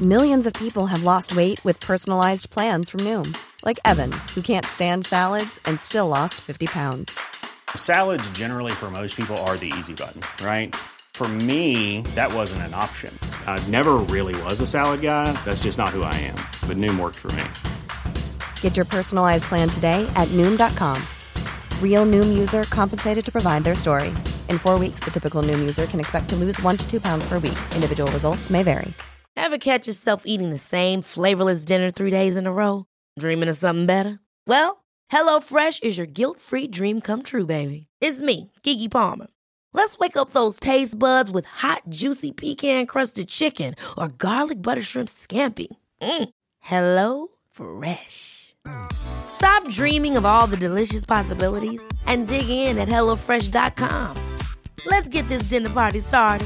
Millions of people have lost weight with personalized plans from Noom. Like Evan, who can't stand salads and still lost 50 pounds. Salads generally for most people are the easy button, right? For me, that wasn't an option. I never really was a salad guy. That's just not who I am. But Noom worked for me. Get your personalized plan today at Noom.com. Real Noom user compensated to provide their story. In 4 weeks, the typical Noom user can expect to lose 1 to 2 pounds per week. Individual results may vary. Ever catch yourself eating the same flavorless dinner 3 days in a row? Dreaming of something better? Well, HelloFresh is your guilt-free dream come true, baby. It's me, Keke Palmer. Let's wake up those taste buds with hot, juicy pecan-crusted chicken or garlic butter shrimp scampi. Hello Fresh. Stop dreaming of all the delicious possibilities and dig in at HelloFresh.com. Let's get this dinner party started.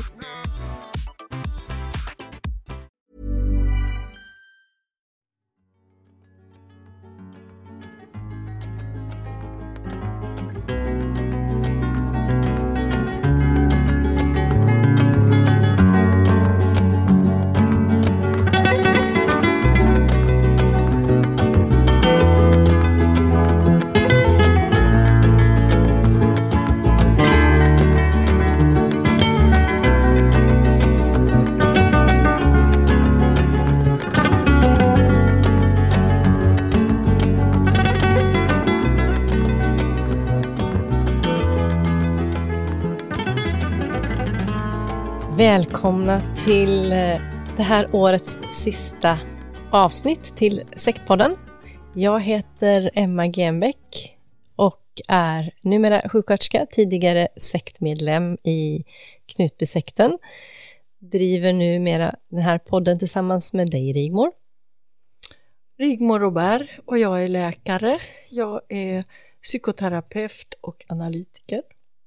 Välkomna till det här årets sista avsnitt till Sektpodden. Jag heter Emma Genbeck och är numera sjuksköterska, tidigare sektmedlem i Knutbysekten. Driver numera den här podden tillsammans med dig, Rigmor. Rigmor Robert, och jag är läkare. Jag är psykoterapeut och analytiker.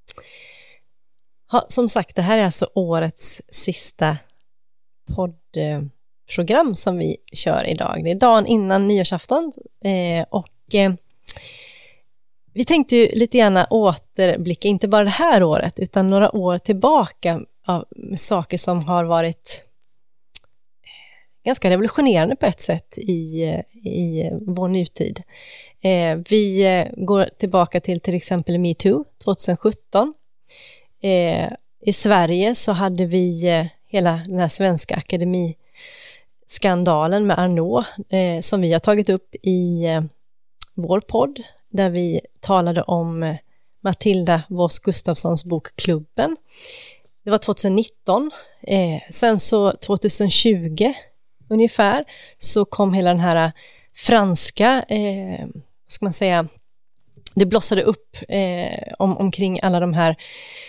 Ja, som sagt, det här är alltså årets sista poddprogram som vi kör idag. Det är dagen innan nyårsafton vi tänkte ju lite gärna återblicka, inte bara det här året utan några år tillbaka av saker som har varit ganska revolutionerande på ett sätt i vår nutid. Vi går tillbaka till exempel MeToo 2017. I Sverige så hade vi hela den här svenska akademiskandalen med Arnault som vi har tagit upp i vår podd där vi talade om Matilda Voss Gustafssons bok Klubben. Det var 2019. Sen så 2020 ungefär så kom hela den här franska, vad ska man säga, det blossade upp omkring alla de här,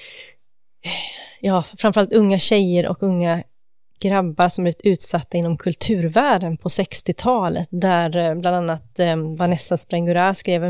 ja, framförallt unga tjejer och unga grabbar som blivit utsatta inom kulturvärlden på 60-talet, där bland annat Vanessa Springora skrev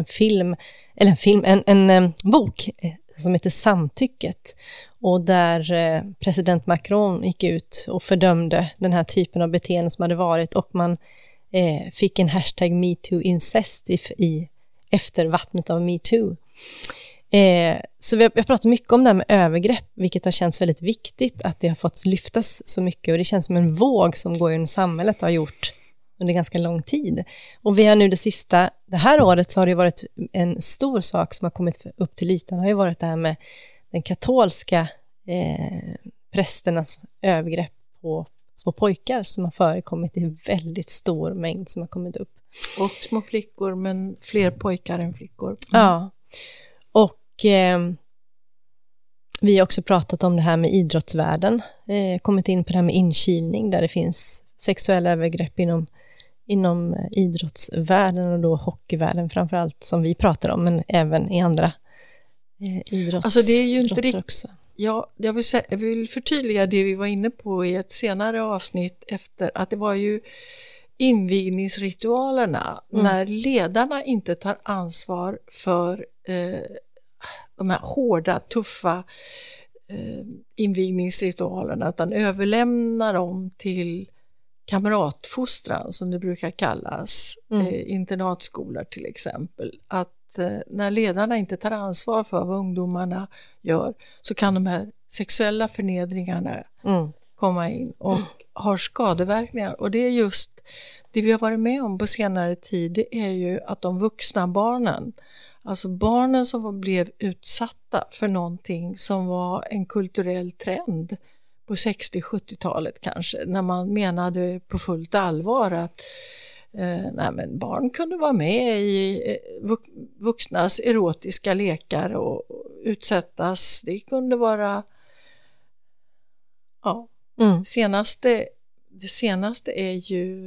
en bok som heter Samtycket, och där president Macron gick ut och fördömde den här typen av beteende som hade varit, och man fick en hashtag MeTooIncest i eftervattnet av MeToo. Så vi har pratat mycket om det här med övergrepp, vilket har känts väldigt viktigt att det har fått lyftas så mycket, och det känns som en våg som går genom samhället och har gjort under ganska lång tid. Och vi har nu det här året så har det varit en stor sak som har kommit upp till ytan, har ju varit det här med den katolska prästernas övergrepp på små pojkar som har förekommit i väldigt stor mängd som har kommit upp. Och små flickor, men fler pojkar än flickor. Ja, och vi har också pratat om det här med idrottsvärlden, kommit in på det här med inkilning, där det finns sexuella övergrepp inom idrottsvärlden, och då hockeyvärlden framförallt som vi pratar om, men även i andra idrotts. Alltså det är ju inte riktigt också. Ja, jag vill förtydliga det vi var inne på i ett senare avsnitt, efter att det var ju invigningsritualerna när ledarna inte tar ansvar för de här hårda, tuffa invigningsritualerna, utan överlämnar dem till kamratfostran, som det brukar kallas, internatskolor till exempel. Att när ledarna inte tar ansvar för vad ungdomarna gör, så kan de här sexuella förnedringarna komma in och har skadeverkningar. Och det är just det vi har varit med om på senare tid, det är ju att de vuxna barnen, alltså barnen som blev utsatta för någonting som var en kulturell trend på 60-70-talet kanske, när man menade på fullt allvar att nej, men barn kunde vara med i vuxnas erotiska lekar och utsättas. Det kunde vara det senaste är ju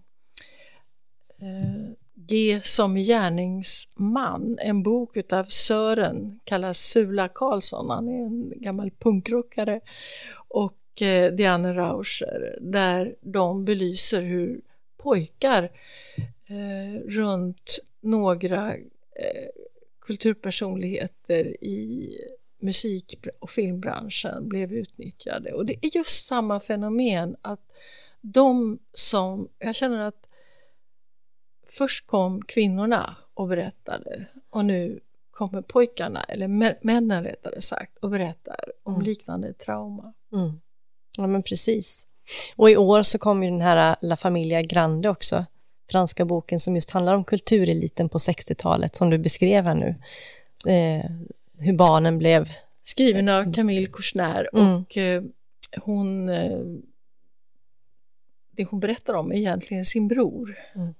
G som gärningsman, en bok utav Sören, kallas Sula Karlsson, han är en gammal punkrockare, och Diane Rauscher, där de belyser hur pojkar runt några kulturpersonligheter i musik- och filmbranschen blev utnyttjade. Och det är just samma fenomen, att de som, jag känner att först kom kvinnorna och berättade, och nu kommer pojkarna, eller männen rättare sagt, och berättar om liknande trauma. Mm. Ja, men precis. Och i år så kom ju den här La Familia Grande också, franska boken som just handlar om kultureliten på 60-talet, som du beskrev här nu. Hur barnen blev... Skriven av Camille Kouchner, och det hon berättar om är egentligen sin bror.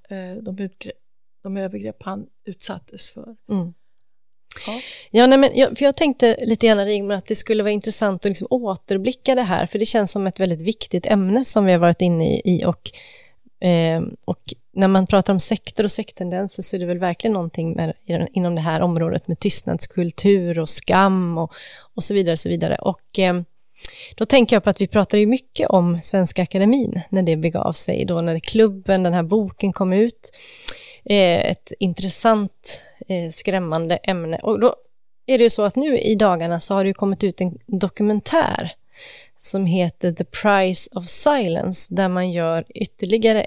De övergrepp han utsattes för. Ja, nej, men jag tänkte lite grann, Rigmor, att det skulle vara intressant att liksom återblicka det här, för det känns som ett väldigt viktigt ämne som vi har varit inne i, och när man pratar om sekter och sekttendenser så är det väl verkligen någonting inom det här området med tystnadskultur och skam och så vidare, så vidare. Och då tänker jag på att vi pratade ju mycket om Svenska Akademin när det begav sig, då när klubben, den här boken kom ut. Ett intressant, skrämmande ämne. Och då är det ju så att nu i dagarna så har det ju kommit ut en dokumentär som heter The Price of Silence, där man gör ytterligare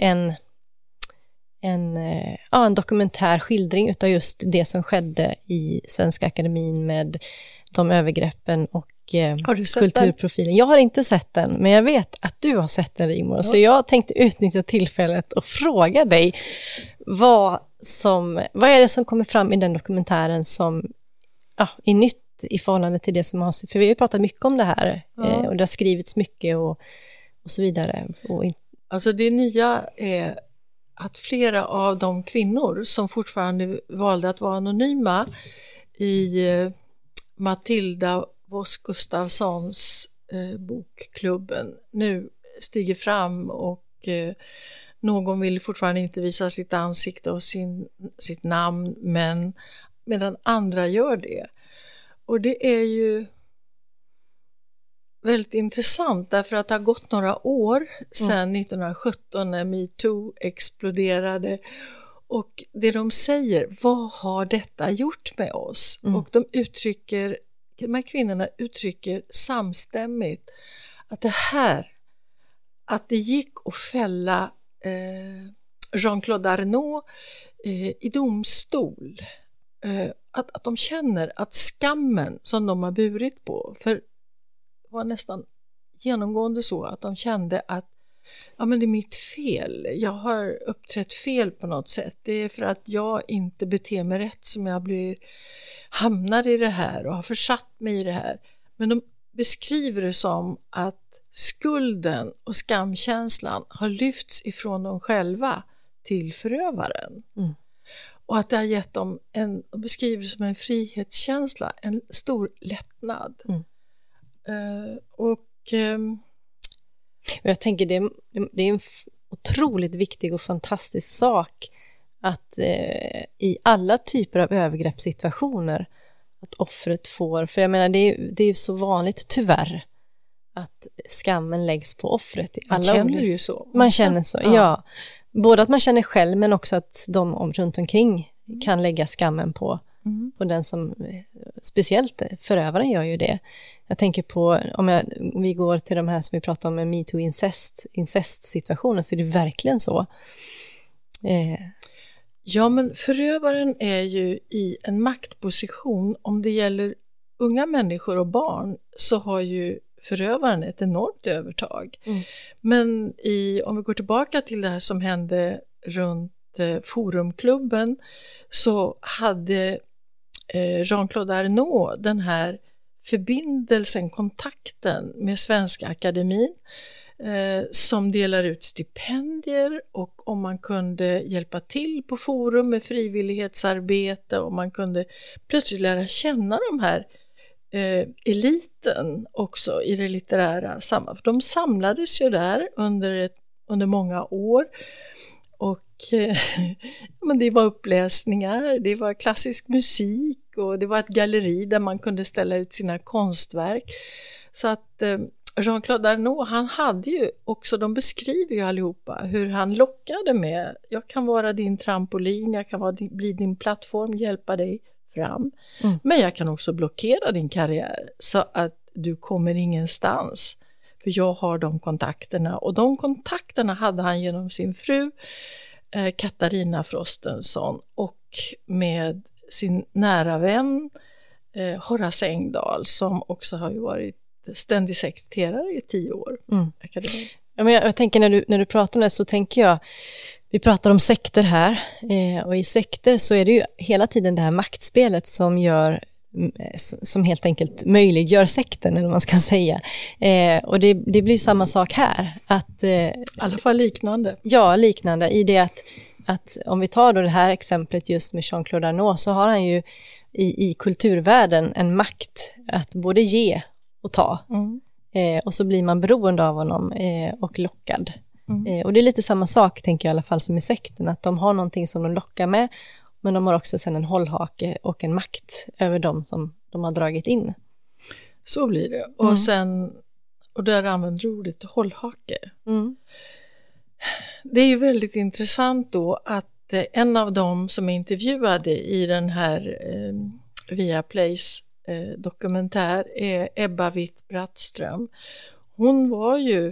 en dokumentär skildring utav just det som skedde i Svenska Akademin med de övergreppen och kulturprofilen. Jag har inte sett den, men jag vet att du har sett den, Rigmor. Ja. Så jag tänkte utnyttja tillfället och fråga dig vad är det som kommer fram i den dokumentären som är nytt i förhållande till det som har... För vi har ju pratat mycket om det här och det har skrivits mycket och så vidare. Alltså det nya är att flera av de kvinnor som fortfarande valde att vara anonyma i Matilda Voss Gustafssons bokklubben nu stiger fram, och någon vill fortfarande inte visa sitt ansikte och sitt namn, men medan andra gör det. Och det är ju väldigt intressant, därför att det har gått några år sedan 1917 när MeToo exploderade, och det de säger, vad har detta gjort med oss? Och de här kvinnorna uttrycker samstämmigt att att det gick att fälla Jean-Claude Arnault i domstol, att de känner att skammen som de har burit på, för det var nästan genomgående så att de kände att men det är mitt fel, jag har uppträtt fel på något sätt, det är för att jag inte beter mig rätt som jag hamnar i det här och har försatt mig i det här. Men de beskriver det som att skulden och skamkänslan har lyfts ifrån dem själva till förövaren. Och att det har gett dem de beskriver det som en frihetskänsla, en stor lättnad. Jag tänker det är en otroligt viktig och fantastisk sak att i alla typer av övergreppssituationer att offret får, för jag menar det är ju så vanligt tyvärr att skammen läggs på offret. Man känner ju så. Man känner så, ja. Både att man känner själv, men också att de runt omkring kan lägga skammen på den som, speciellt förövaren gör ju det. Jag tänker på, vi går till de här som vi pratar om med MeToo incest-situationen, så är det verkligen så. Ja, men förövaren är ju i en maktposition. Om det gäller unga människor och barn så har ju förövaren ett enormt övertag. Men om vi går tillbaka till det här som hände runt Forumklubben, så hade Jean-Claude Arnault den här förbindelsen, kontakten med Svenska Akademin, som delar ut stipendier, och om man kunde hjälpa till på Forum med frivillighetsarbete, och man kunde plötsligt lära känna de här eliten också i det litterära sammanhanget. För de samlades ju där under många år, och men det var uppläsningar, det var klassisk musik, och det var ett galleri där man kunde ställa ut sina konstverk. Så att Jean-Claude Arnault, han hade ju också, de beskriver ju allihopa hur han lockade med: jag kan vara din trampolin, jag kan bli din plattform, hjälpa dig fram. Men jag kan också blockera din karriär så att du kommer ingenstans. För jag har de kontakterna, och de kontakterna hade han genom sin fru Katarina Frostenson, och med sin nära vän Horace Engdahl, som också har ju varit ständig sekreterare i 10 år. Ja, men jag tänker när du pratar om det, så tänker jag, vi pratar om sekter här, och i sekter så är det ju hela tiden det här maktspelet som helt enkelt möjliggör sekten, eller vad man ska säga. Och det blir samma sak här. I alla fall liknande. Ja, liknande i det att om vi tar då det här exemplet just med Jean-Claude Arnault, så har han ju i kulturvärlden en makt att både ge och ta. Och så blir man beroende av honom och lockad. Och det är lite samma sak, tänker jag i alla fall, som i sekten, att de har någonting som de lockar med, men de har också sen en hållhake och en makt över dem som de har dragit in. Så blir det. Och där använder du ordet hållhake. Det är ju väldigt intressant då att en av dem som är intervjuade i den här Viaplays dokumentär är Ebba Witt-Brattström. Hon var ju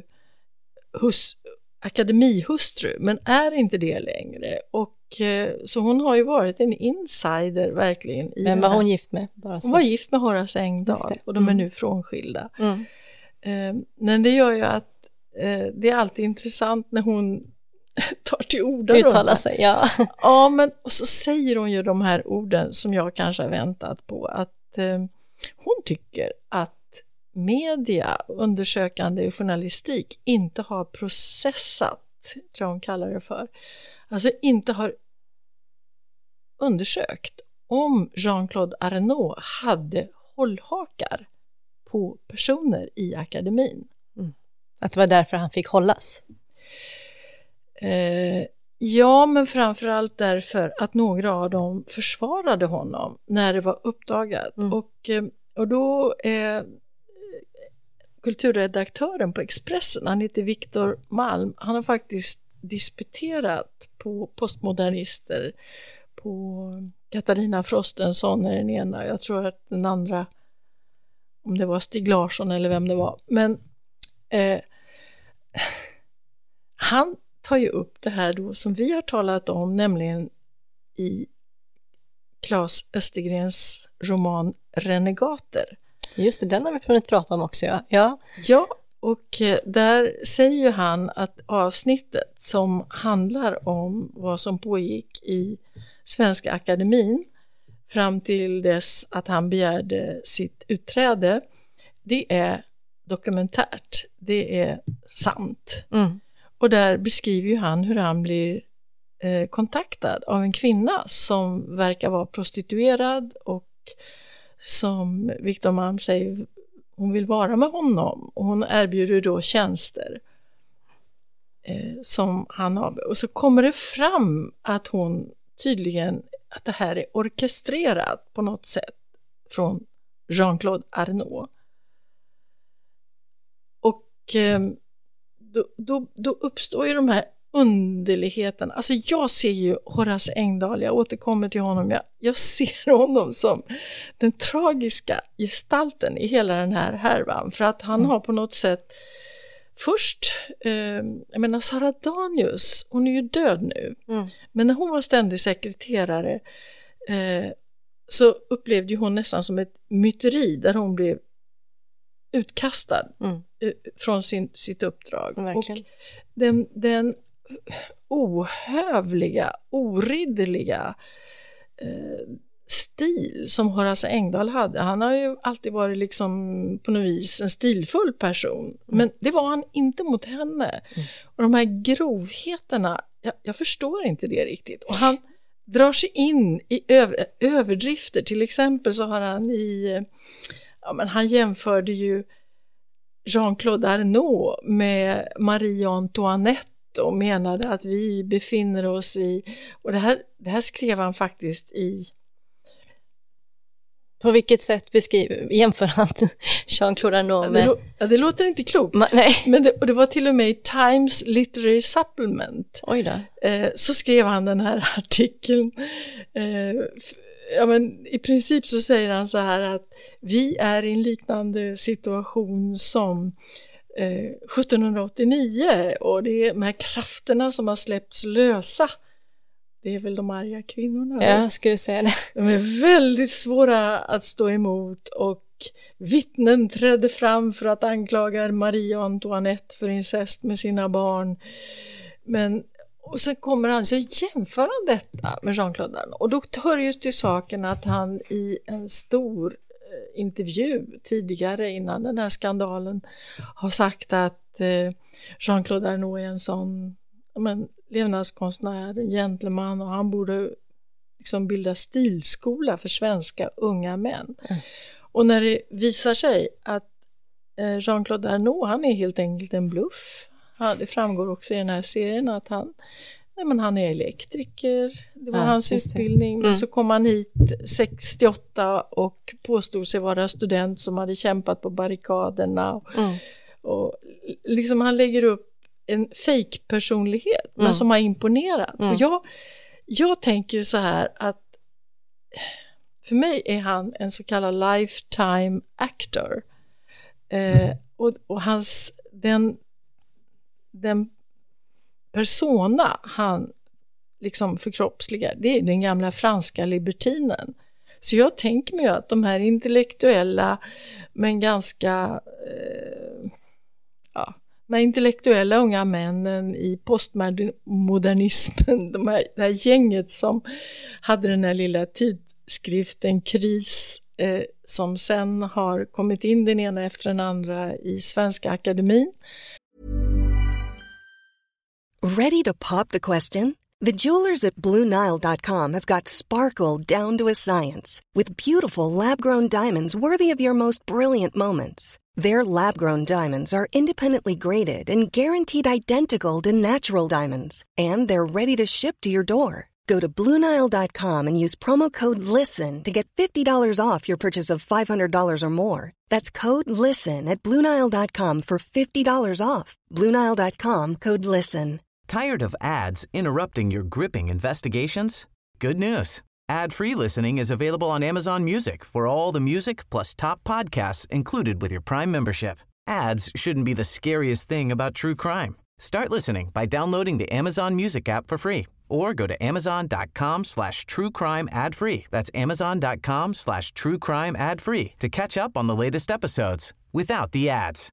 akademihustru, men är inte det längre, och så hon har ju varit en insider verkligen. Men var hon gift med? Hon var gift med Horace Engdahl, och de är nu frånskilda. Men det gör ju att det är alltid intressant när hon tar till ord. Uttalar sig, ja. Ja, men och så säger hon ju de här orden som jag kanske har väntat på, att hon tycker att media, undersökande journalistik, inte har processat, tror hon kallar det för, alltså inte har undersökt om Jean-Claude Arnault hade hållhakar på personer i akademin. Att det var därför han fick hållas? Ja, men framförallt därför att några av dem försvarade honom när det var uppdagat. Och då kulturredaktören på Expressen, han heter Viktor Malm, han har faktiskt disputerat på postmodernister, på Katarina Frostenson är den ena, jag tror att den andra, om det var Stig Larsson eller vem det var, men han tar ju upp det här då som vi har talat om, nämligen i Claes Östergrens roman Renegater. Just det, den har vi kunnat prata om också. Ja, och där säger ju han att avsnittet som handlar om vad som pågick i Svenska Akademin fram till dess att han begärde sitt utträde, det är dokumentärt, det är sant. Och där beskriver ju han hur han blir kontaktad av en kvinna som verkar vara prostituerad, och som Viktor Malm säger, hon vill vara med honom, och hon erbjuder då tjänster som han har. Och så kommer det fram att hon tydligen, att det här är orkestrerat på något sätt från Jean-Claude Arnault. Och då uppstår ju de här underligheterna. Alltså jag ser ju Horace Engdahl, jag återkommer till honom, jag ser honom som den tragiska gestalten i hela den här härvan, för att han har på något sätt först, jag menar Sara Danius, hon är ju död nu, men när hon var ständig sekreterare så upplevde hon nästan som ett myteri där hon blev utkastad från sitt uppdrag. Verkligen. Och den ohövliga, oridderliga stil som Horace Engdahl hade. Han har ju alltid varit liksom på något vis en stilfull person. Men det var han inte mot henne. Och de här grovheterna, jag förstår inte det riktigt. Och han drar sig in i överdrifter. Till exempel så har han han jämförde ju Jean-Claude Arnault med Marie Antoinette och menade att vi befinner oss i, och det här skrev han faktiskt i. På vilket sätt jämför han Jean-Claude Arnault med... Det låter inte klokt. Nej. Men det var till och med i Times Literary Supplement. Oj då. Så skrev han den här artikeln. I princip så säger han så här att vi är i en liknande situation som 1789 och det är de här krafterna som har släppts lösa. Det är väl de arga kvinnorna. Ja, jag skulle säga det. De är väldigt svåra att stå emot och vittnen trädde fram för att anklaga Marie Antoinette för incest med sina barn. Och sen kommer han så jämför han detta med Jean-Claude Arnault. Och då hör just till saken att han i en stor intervju tidigare innan den här skandalen har sagt att Jean-Claude Arnault är en sån levnadskonstnär, en gentleman och han borde liksom bilda stilskola för svenska unga män. Och när det visar sig att Jean-Claude Arnault, han är helt enkelt en bluff. Det framgår också i den här serien att han är elektriker. Det var hans utbildning. Så kom han hit 68 och påstod sig vara student som hade kämpat på barrikaderna. Och liksom han lägger upp en fake-personlighet men som har imponerat. Och jag tänker ju så här att för mig är han en så kallad lifetime actor. Och hans den persona han liksom förkroppsligar, det är den gamla franska libertinen. Så jag tänker mig att de här intellektuella men ganska de intellektuella unga männen i postmodernismen, det här gänget som hade den här lilla tidskriften Kris som sen har kommit in den ena efter den andra i Svenska Akademin. Ready to pop the question? The jewelers at BlueNile.com have got sparkle down to a science with beautiful lab-grown diamonds worthy of your most brilliant moments. Their lab-grown diamonds are independently graded and guaranteed identical to natural diamonds, and they're ready to ship to your door. Go to BlueNile.com and use promo code LISTEN to get $50 off your purchase of $500 or more. That's code LISTEN at BlueNile.com for $50 off. BlueNile.com, code LISTEN. Tired of ads interrupting your gripping investigations? Good news. Ad-free listening is available on Amazon Music for all the music plus top podcasts included with your Prime membership. Ads shouldn't be the scariest thing about true crime. Start listening by downloading the Amazon Music app for free or go to amazon.com/truecrime ad-free. That's amazon.com/truecrime ad-free to catch up on the latest episodes without the ads.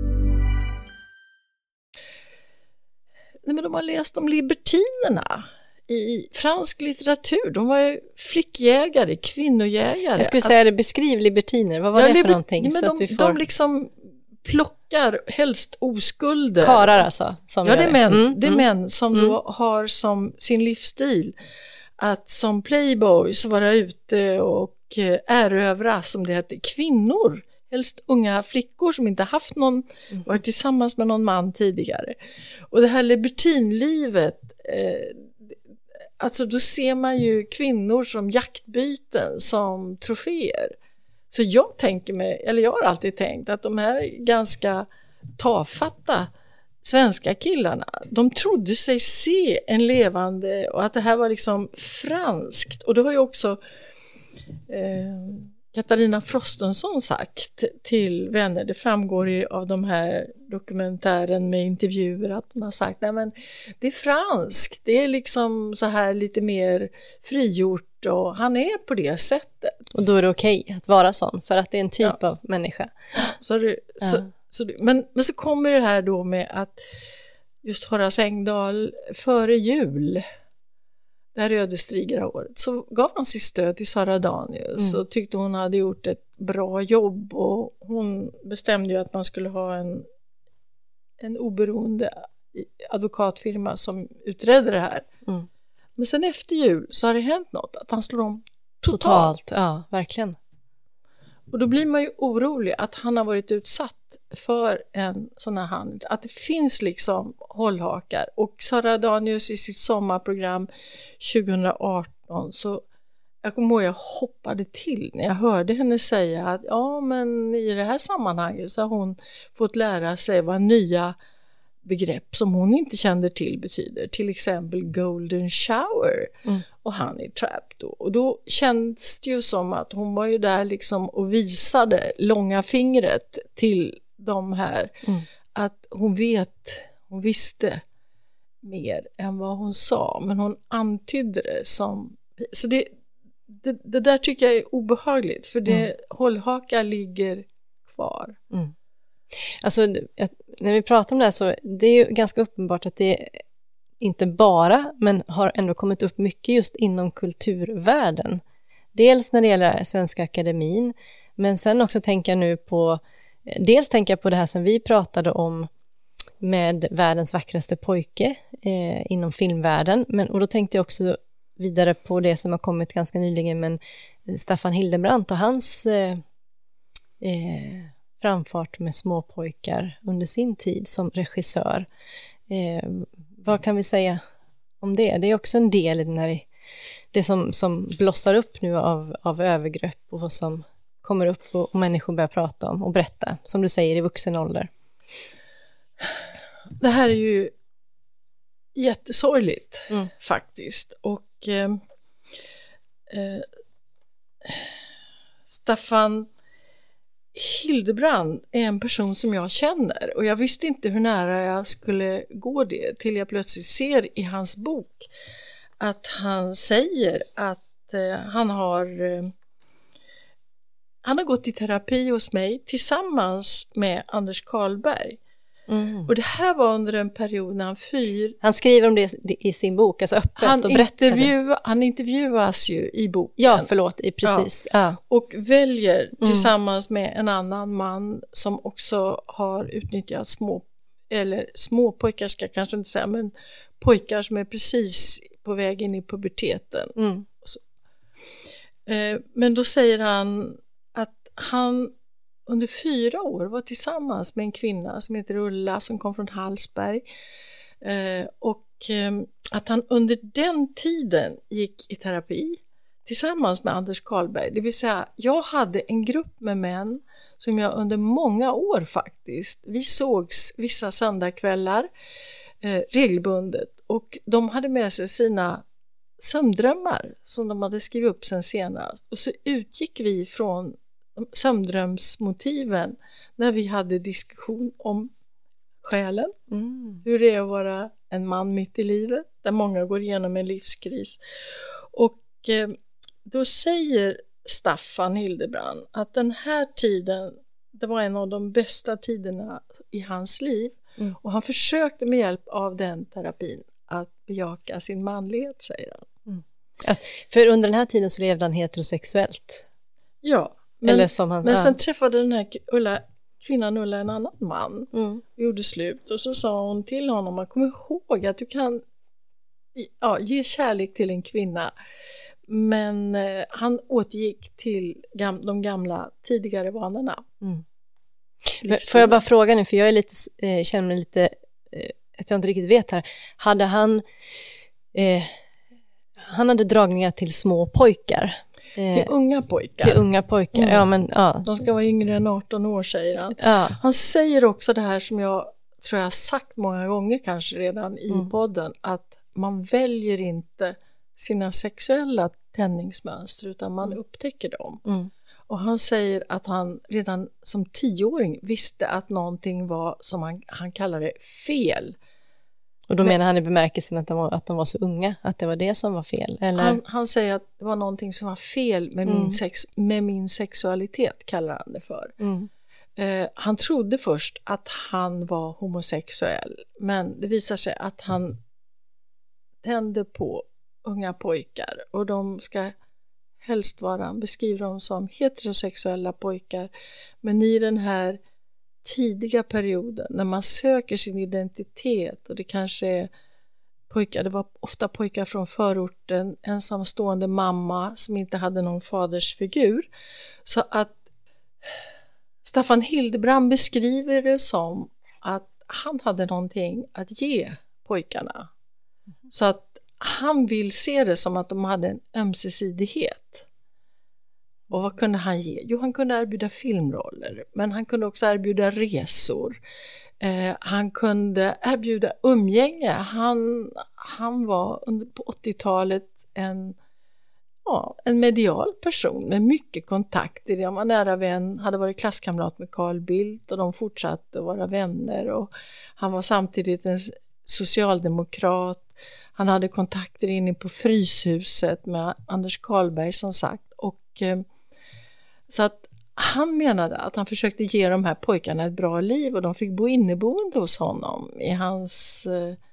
Nej, men de har läst om libertinerna i fransk litteratur. De var ju flickjägare, kvinnojägare. Jag skulle säga det, beskriv libertiner. Vad var det för någonting? Men så att vi får... de liksom plockar helst oskulder. Karar alltså? Som det är män. Det är män som då har som sin livsstil att som playboys vara ute och erövra, som det heter, kvinnor. Helst unga flickor som inte haft någon, varit tillsammans med någon man tidigare. Och det här libertinlivet, alltså då ser man ju kvinnor som jaktbyten, som troféer. Så jag tänker mig, eller jag har alltid tänkt att de här ganska tafatta svenska killarna, de trodde sig se en levande, och att det här var liksom franskt. Och det var ju också Katarina Frostenson sagt till vänner, det framgår av de här dokumentären med intervjuer att hon har sagt, nej men det är franskt, det är liksom så här lite mer frigjort och han är på det sättet. Och då är det okej att vara sån för att det är en typ av människa. Men så kommer det här då med att just Horace Engdahl före jul, det här ödesdigra året, så gav han sitt stöd till Sara Danius och tyckte hon hade gjort ett bra jobb, och hon bestämde ju att man skulle ha en oberoende advokatfirma som utredde det här. Men sen efter jul så har det hänt något, att han slår om totalt. Ja, verkligen. Och då blir man ju orolig att han har varit utsatt för en sån här handel. Att det finns liksom hållhakar. Och Sara Danius i sitt sommarprogram 2018, så jag kommer ihåg jag hoppade till när jag hörde henne säga att ja, men i det här sammanhanget så har hon fått lära sig vad nya begrepp som hon inte kände till betyder. Till exempel golden shower och honey trap då. Och då känns det ju som att hon var ju där liksom och visade långa fingret till de här. Att hon visste mer än vad hon sa. Men hon antydde det som... Så det där tycker jag är obehagligt. För det hållhakar ligger kvar. Alltså, när vi pratar om det här så det är ju ganska uppenbart att det inte bara, men har ändå kommit upp mycket just inom kulturvärlden. Dels när det gäller Svenska Akademin, men sen också tänker jag på det här som vi pratade om med världens vackraste pojke inom filmvärlden. Och då tänkte jag också vidare på det som har kommit ganska nyligen med Staffan Hildebrandt och hans framfart med småpojkar under sin tid som regissör. Vad kan vi säga om det? Det är också en del i den här, det som blossar upp nu av övergrepp och vad som kommer upp och människor börjar prata om och berätta, som du säger, i vuxen ålder. Det här är ju jättesorgligt faktiskt. Och Staffan Hildebrandt är en person som jag känner, och jag visste inte hur nära jag skulle gå det till jag plötsligt ser i hans bok att han säger att han har gått i terapi hos mig tillsammans med Anders Karlberg. Och det här var under en period när han skriver om det i sin bok, alltså öppet och berättar. Han intervjuas ju i boken. Ja, precis. Ja. Och väljer tillsammans med en annan man som också har utnyttjat små pojkar, ska jag kanske inte säga, men pojkar som är precis på väg in i puberteten. Men då säger han att han under 4 år var tillsammans med en kvinna som heter Ulla, som kom från Hallsberg. Och att han under den tiden gick i terapi tillsammans med Anders Karlberg. Det vill säga, jag hade en grupp med män som jag under många år faktiskt, vi sågs vissa söndagskvällar regelbundet. Och de hade med sig sina sömndrömmar som de hade skrivit upp sen senast. Och så utgick vi från sömndrömsmotiven när vi hade diskussion om själen. Hur det är att vara en man mitt i livet, där många går igenom en livskris. Och då säger Staffan Hildebrandt att den här tiden, det var en av de bästa tiderna i hans liv. Och han försökte med hjälp av den terapin att bejaka sin manlighet, säger han. För under den här tiden så levde han heterosexuellt. Ja. Men sen träffade den här kvinnan Ulla en annan man. Gjorde slut. Och så sa hon till honom att kom ihåg att du kan ge kärlek till en kvinna. Men han återgick till de gamla tidigare vanorna. Får jag bara fråga nu, för jag är lite, känner mig lite att jag inte riktigt vet här. Hade han hade dragningar till små pojkar? Till unga pojkar. Ja, men, ja. De ska vara yngre än 18 år, säger han. Ja. Han säger också det här som jag tror jag har sagt många gånger kanske redan i podden, att man väljer inte sina sexuella tändningsmönster utan man upptäcker dem. Och han säger att han redan som 10-åring visste att någonting var, som han kallar det, fel. Och då menar han i bemärkelsen att de var så unga, att det var det som var fel? Eller? Han säger att det var någonting som var fel med min sexualitet, kallar han det för. Han trodde först att han var homosexuell, men det visar sig att han tände på unga pojkar, och de ska helst vara, han beskriver dem som heterosexuella pojkar, men i den här tidiga perioden när man söker sin identitet, och det kanske är pojkar, det var ofta pojkar från förorten, ensamstående mamma som inte hade någon fadersfigur, så att Staffan Hildebrand beskriver det som att han hade någonting att ge pojkarna, så att han vill se det som att de hade en ömsesidighet. Och vad kunde han ge? Jo, han kunde erbjuda filmroller, men han kunde också erbjuda resor. Han kunde erbjuda umgänge. Han var på 80-talet en medial person med mycket kontakter. Han var nära vän, hade varit klasskamrat med Carl Bildt, och de fortsatte att vara vänner. Och han var samtidigt en socialdemokrat. Han hade kontakter inne på Fryshuset med Anders Carlberg, som sagt. Och så att han menade att han försökte ge de här pojkarna ett bra liv, och de fick bo inneboende hos honom i hans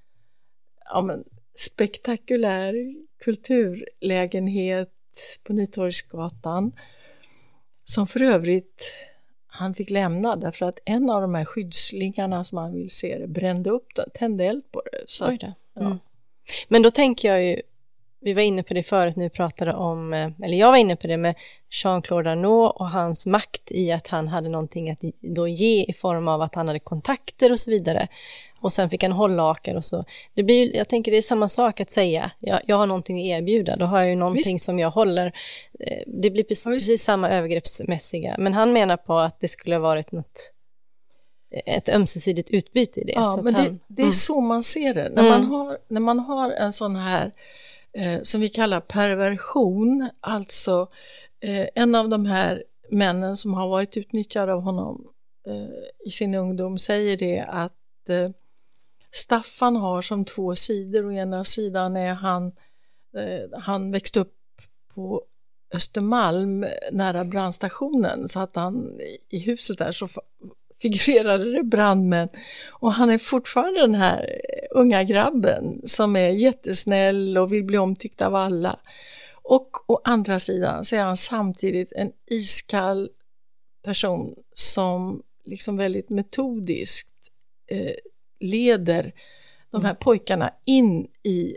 spektakulär kulturlägenhet på Nytorgsgatan, som för övrigt han fick lämna därför att en av de här skyddslingarna som han vill se det brände upp den, tände eld på det. Så, ja. Men då tänker jag ju, vi var inne på det förut när vi pratade om, eller jag var inne på det med Jean-Claude Arnault och hans makt i att han hade någonting att då ge i form av att han hade kontakter och så vidare. Och sen fick han hållhakar och så. Det blir, jag tänker det är samma sak att säga, jag har någonting att erbjuda, då har jag ju någonting som jag håller. Det blir precis samma övergreppsmässiga. Men han menar på att det skulle ha varit ett ömsesidigt utbyte i det. Ja, så men det är så man ser det. När man har en sån här som vi kallar perversion, alltså en av de här männen som har varit utnyttjad av honom i sin ungdom säger det att Staffan har som två sidor. Å ena sidan är han växte upp på Östermalm nära brandstationen, så att han i huset där så figurerade det brandmän, och han är fortfarande den här unga grabben som är jättesnäll och vill bli omtyckt av alla. Och å andra sidan så är han samtidigt en iskall person som liksom väldigt metodiskt leder de här pojkarna in i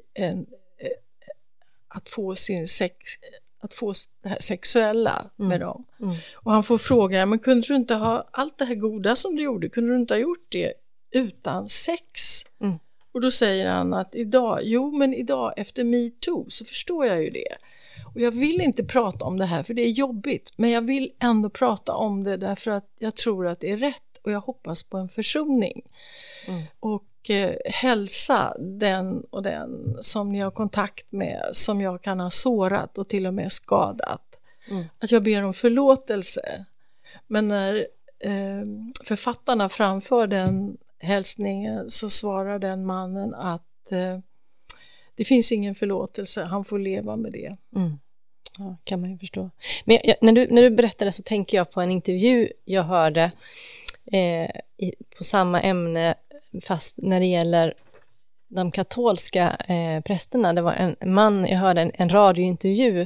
att få det här sexuella med dem. Och han får fråga, men kunde du inte ha allt det här goda som du gjorde, kunde du inte ha gjort det utan sex? Och då säger han att idag efter MeToo så förstår jag ju det. Och jag vill inte prata om det här för det är jobbigt, men jag vill ändå prata om det därför att jag tror att det är rätt, och jag hoppas på en försoning. Och hälsa den och den som ni har kontakt med, som jag kan ha sårat och till och med skadat. Att jag ber om förlåtelse. Men när författarna framför den hälsningen så svarar den mannen att det finns ingen förlåtelse, han får leva med det. Ja, kan man ju förstå. Men när du berättade så tänker jag på en intervju jag hörde på samma ämne, fast när det gäller de katolska prästerna. Det var en man, jag hörde en radiointervju,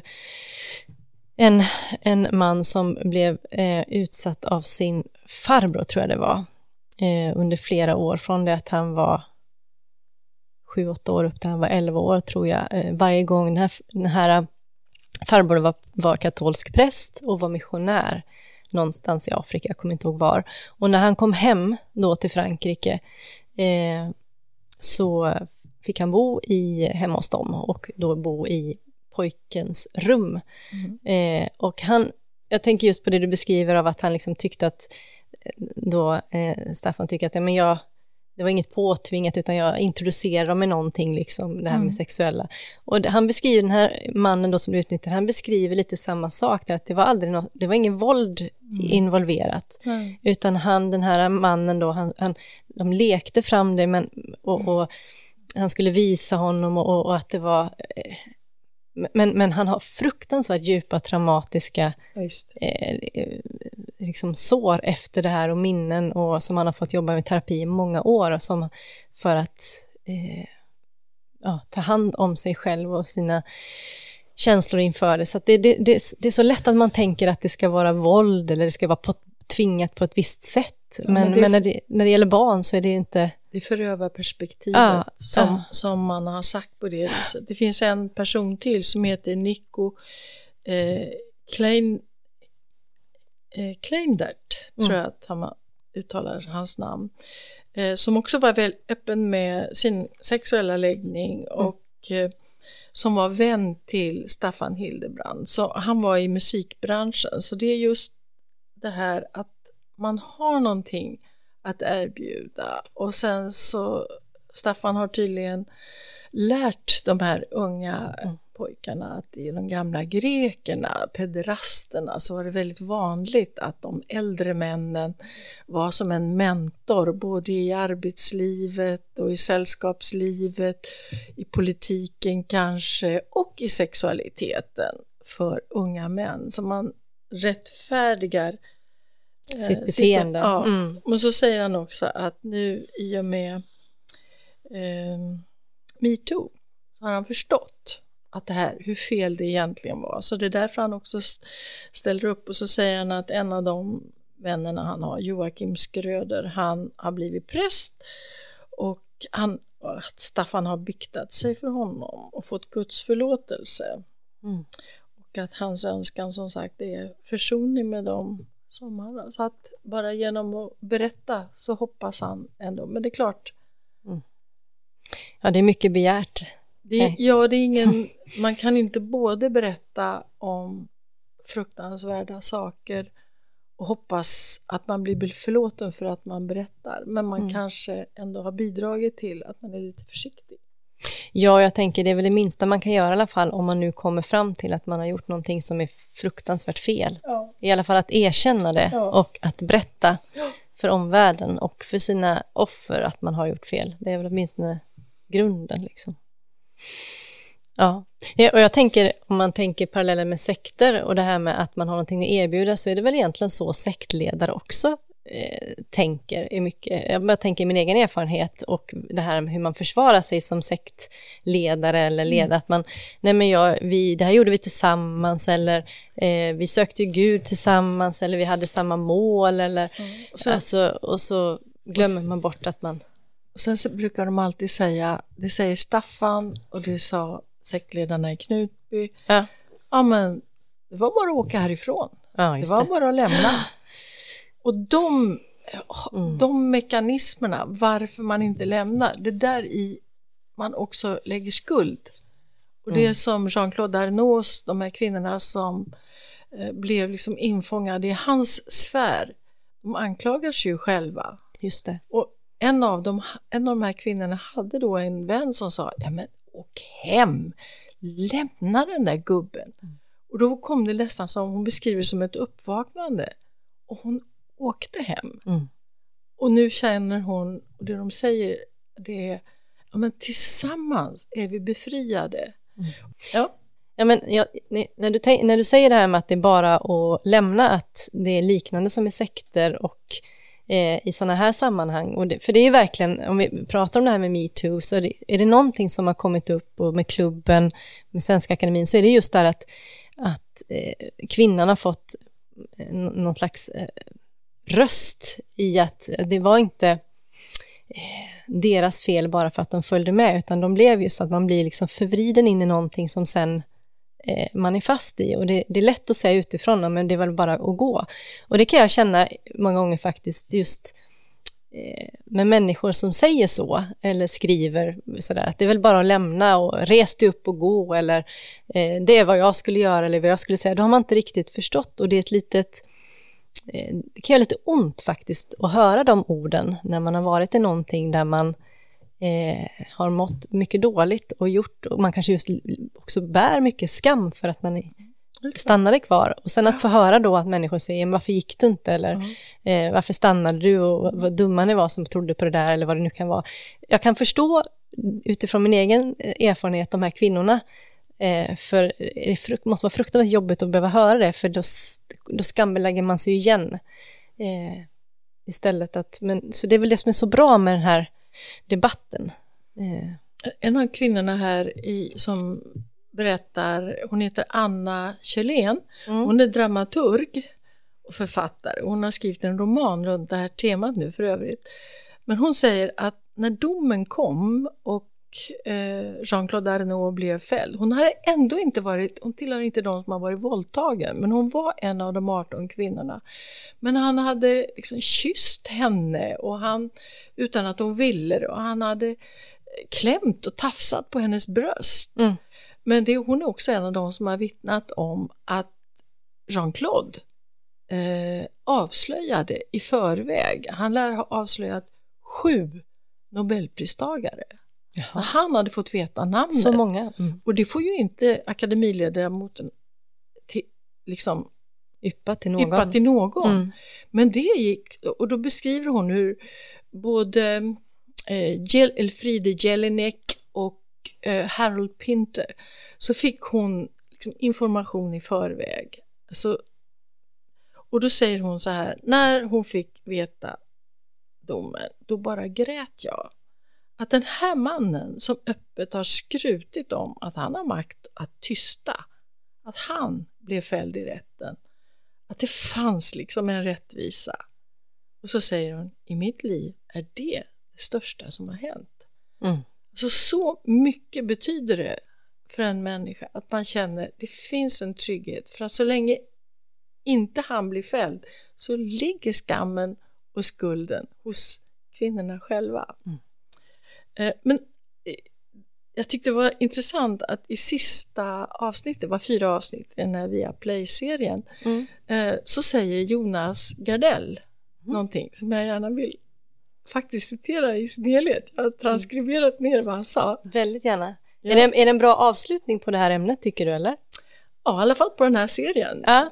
en man som blev utsatt av sin farbror, tror jag det var, under flera år, från det att han var 7-8 år upp till han var 11 år, tror jag. Varje gång den här farbror var katolsk präst och var missionär någonstans i Afrika, jag kommer inte ihåg var. Och när han kom hem då till Frankrike så fick han bo hemma hos dem, och då bo i pojkens rum. Och jag tänker just på det du beskriver av att han liksom tyckte att då Staffan tycker att det var inget påtvingat, utan jag introducerade dem med någonting, liksom, det här med sexuella. Och han beskriver, den här mannen då som blev utnyttjad, han beskriver lite samma sak, där, att det var ingen våld involverat. Utan den här mannen då, de lekte fram det, och han skulle visa honom, och att det var... Men han har fruktansvärt djupa traumatiska liksom sår efter det här, och minnen, och som han har fått jobba med terapi i många år, och som för att ta hand om sig själv och sina känslor inför det. Så att det är så lätt att man tänker att det ska vara våld, eller det ska vara tvingat på ett visst sätt. Men när det gäller barn så är det inte... Det är förövarperspektivet som man har sagt på det viset. Det finns en person till som heter Nico Kleindert, tror jag att han uttalar hans namn, som också var väl öppen med sin sexuella läggning, och som var vän till Staffan Hildebrand. Så han var i musikbranschen. Så det är just det här att man har någonting att erbjuda, och sen så Staffan har tydligen lärt de här unga pojkarna att i de gamla grekerna, pederasterna, så var det väldigt vanligt att de äldre männen var som en mentor både i arbetslivet och i sällskapslivet, i politiken kanske, och i sexualiteten för unga män. Så man rättfärdigar sitt beteende. Och så säger han också att nu i och med MeToo så har han förstått att det här, hur fel det egentligen var. Så det är därför han också ställer upp, och så säger han att en av de vännerna han har, Joakim Skröder, han har blivit präst, och att Staffan har byktat sig för honom och fått Guds förlåtelse. Och att hans önskan, som sagt, är försoning med dem som han. Så att bara genom att berätta så hoppas han ändå. Men det är klart. Ja, det är mycket begärt. Det är ingen, man kan inte både berätta om fruktansvärda saker och hoppas att man blir förlåten för att man berättar. Men man kanske ändå har bidragit till att man är lite försiktig. Ja, jag tänker det är väl det minsta man kan göra i alla fall, om man nu kommer fram till att man har gjort någonting som är fruktansvärt fel. I alla fall att erkänna det och att berätta för omvärlden och för sina offer att man har gjort fel. Det är väl åtminstone grunden liksom. Ja, och jag tänker, om man tänker paralleller med sekter och det här med att man har någonting att erbjuda, så är det väl egentligen så sektledare också tänker i mycket. Jag tänker i min egen erfarenhet och det här med hur man försvarar sig som sektledare eller ledare, att man, det här gjorde vi tillsammans, eller vi sökte ju Gud tillsammans, eller vi hade samma mål, eller och så glömmer man bort att man... Och sen så brukar de alltid säga, det säger Staffan och det sa sektledarna i Knutby, men det var bara att åka härifrån. Det var bara att lämna. Och de mekanismerna, varför man inte lämnar, det där i man också lägger skuld. Och det är som Jean-Claude Arnaults, de här kvinnorna som blev liksom infångade i hans sfär, de anklagar sig ju själva. Just det. Och en av de här kvinnorna hade då en vän som sa, men åk hem, lämna den där gubben. Och då kom det nästan som hon beskriver som ett uppvaknande. Och hon åkte hem. Och nu känner hon, och det de säger, det är, men tillsammans är vi befriade. Ja, men när du säger det här med att det är bara att lämna, att det är liknande som i sekter och i sådana här sammanhang, och för det är ju verkligen, om vi pratar om det här med MeToo, så är det någonting som har kommit upp, och med klubben, med Svenska Akademin, så är det just där att kvinnan har fått någon slags röst i att det var inte deras fel bara för att de följde med, utan de blev just att man blir liksom förvriden in i någonting som sen man är fast i, och det är lätt att säga utifrån, men det är väl bara att gå. Och det kan jag känna många gånger faktiskt, just med människor som säger så eller skriver sådär, att det är väl bara att lämna och res dig upp och gå, eller det är vad jag skulle göra eller vad jag skulle säga. Då har man inte riktigt förstått, och det är ett litet det kan göra lite ont faktiskt att höra de orden när man har varit i någonting där man har mått mycket dåligt och man kanske just också bär mycket skam för att man stannade kvar. Och sen att få höra då att människor säger, varför gick du inte? Eller varför stannade du? Och vad dumma ni var som trodde på det där, eller vad det nu kan vara. Jag kan förstå utifrån min egen erfarenhet de här kvinnorna, för det måste vara fruktansvärt jobbigt att behöva höra det, för då skambelägger man sig igen istället. Så det är väl det som är så bra med den här debatten. En av kvinnorna här som berättar, hon heter Anna Kjellén. Hon är dramaturg och författare. Hon har skrivit en roman runt det här temat nu för övrigt. Men hon säger att när domen kom och Jean-Claude Arnault blev fälld, hon tillhör inte de som har varit våldtagen, men hon var en av de 18 kvinnorna. Men han hade liksom kysst henne och utan att hon ville det, och han hade klämt och tafsat på hennes bröst. Men hon är också en av de som har vittnat om att Jean-Claude avslöjade i förväg. Han lär ha avslöjat 7 Nobelpristagare. Så han hade fått veta namnet. Så många. Och det får ju inte akademiledamoten liksom yppa till någon. Men det gick, och då beskriver hon hur både Elfriede Jelinek och Harold Pinter, så fick hon liksom information i förväg. Och då säger hon så här, när hon fick veta domen, då bara grät jag. Att den här mannen som öppet har skrutit om att han har makt att tysta, att han blev fälld i rätten, att det fanns liksom en rättvisa. Och så säger hon, i mitt liv är det största som har hänt. Så mycket betyder det för en människa att man känner det finns en trygghet, för att så länge inte han blir fälld så ligger skammen och skulden hos kvinnorna själva. Men jag tyckte det var intressant att i sista avsnittet, det var 4 avsnitt i den här Viaplay-serien, så säger Jonas Gardell någonting som jag gärna vill faktiskt citera i sin helhet. Jag har transkriberat ner vad han sa. Väldigt gärna. Ja. Är det en bra avslutning på det här ämnet, tycker du, eller? Ja, i alla fall på den här serien. Ja.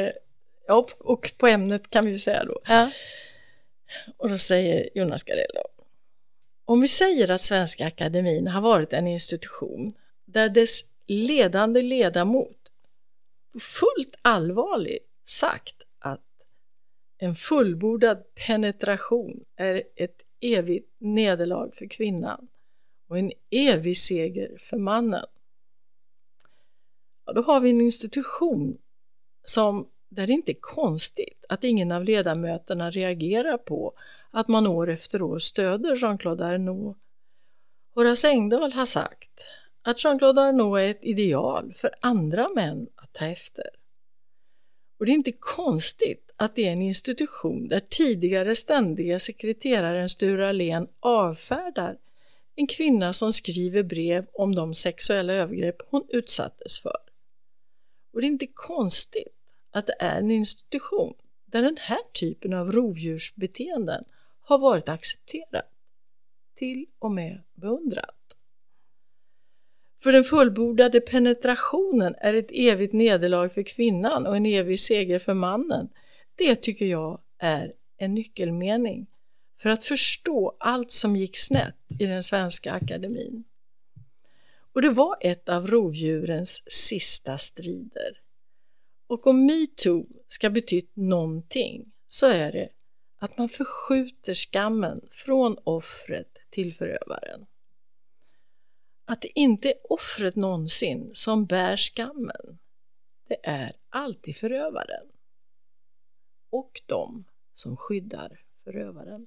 Och på ämnet kan vi ju säga då. Ja. Och då säger Jonas Gardell då: om vi säger att Svenska Akademin har varit en institution där dess ledande ledamot fullt allvarligt sagt att en fullbordad penetration är ett evigt nederlag för kvinnan och en evig seger för mannen. Ja, då har vi en institution där det inte är konstigt att ingen av ledamöterna reagerar på att man år efter år stöder Jean-Claude Arnault. Horace Engdahl har sagt att Jean-Claude Arnault är ett ideal för andra män att ta efter. Och det är inte konstigt att det är en institution där tidigare ständiga sekreteraren Sture Allén avfärdar en kvinna som skriver brev om de sexuella övergrepp hon utsattes för. Och det är inte konstigt att det är en institution där den här typen av rovdjursbeteenden har varit accepterat, till och med beundrat. För den fullbordade penetrationen är ett evigt nederlag för kvinnan och en evig seger för mannen. Det tycker jag är en nyckelmening för att förstå allt som gick snett i den Svenska Akademin. Och det var ett av rovdjurens sista strider. Och om MeToo ska betytt någonting, så är det att man förskjuter skammen från offret till förövaren. Att det inte är offret någonsin som bär skammen. Det är alltid förövaren. Och de som skyddar förövaren.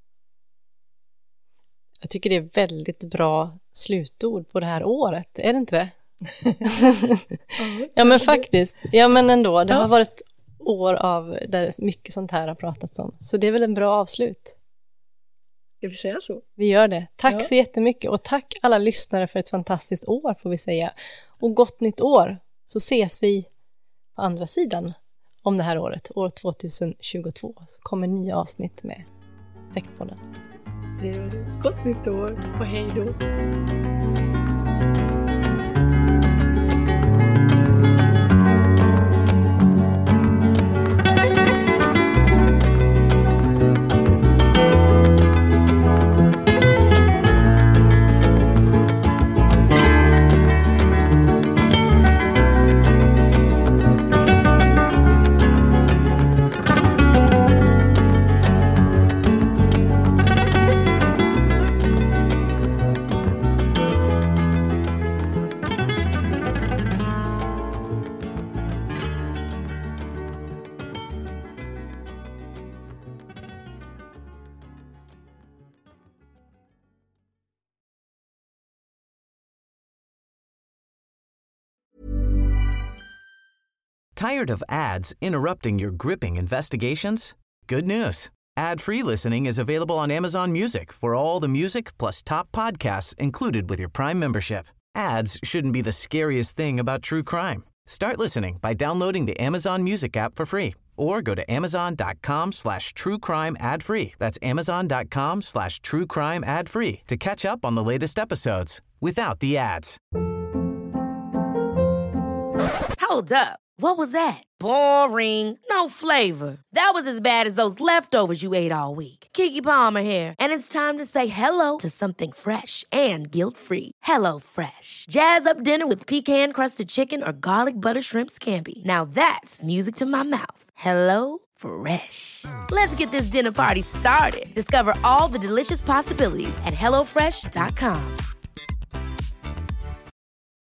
Jag tycker det är väldigt bra slutord på det här året. Är det inte det? Ja, men faktiskt. Ja, men ändå. Det har varit år av där mycket sånt här har pratats om. Så det är väl en bra avslut. Ska vi säga så? Vi gör det. Tack så jättemycket. Och tack alla lyssnare för ett fantastiskt år, får vi säga. Och gott nytt år. Så ses vi på andra sidan om det här året, år 2022, så kommer nya avsnitt med Sektpodden. Det är ett gott nytt år och hej då! Tired of ads interrupting your gripping investigations? Good news. Ad-free listening is available on Amazon Music for all the music plus top podcasts included with your Prime membership. Ads shouldn't be the scariest thing about true crime. Start listening by downloading the Amazon Music app for free or go to amazon.com/truecrime ad-free. That's amazon.com/truecrime ad-free to catch up on the latest episodes without the ads. Hold up. What was that? Boring. No flavor. That was as bad as those leftovers you ate all week. Keke Palmer here, and it's time to say hello to something fresh and guilt-free. Hello Fresh. Jazz up dinner with pecan-crusted chicken or garlic butter shrimp scampi. Now that's music to my mouth. Hello Fresh. Let's get this dinner party started. Discover all the delicious possibilities at hellofresh.com.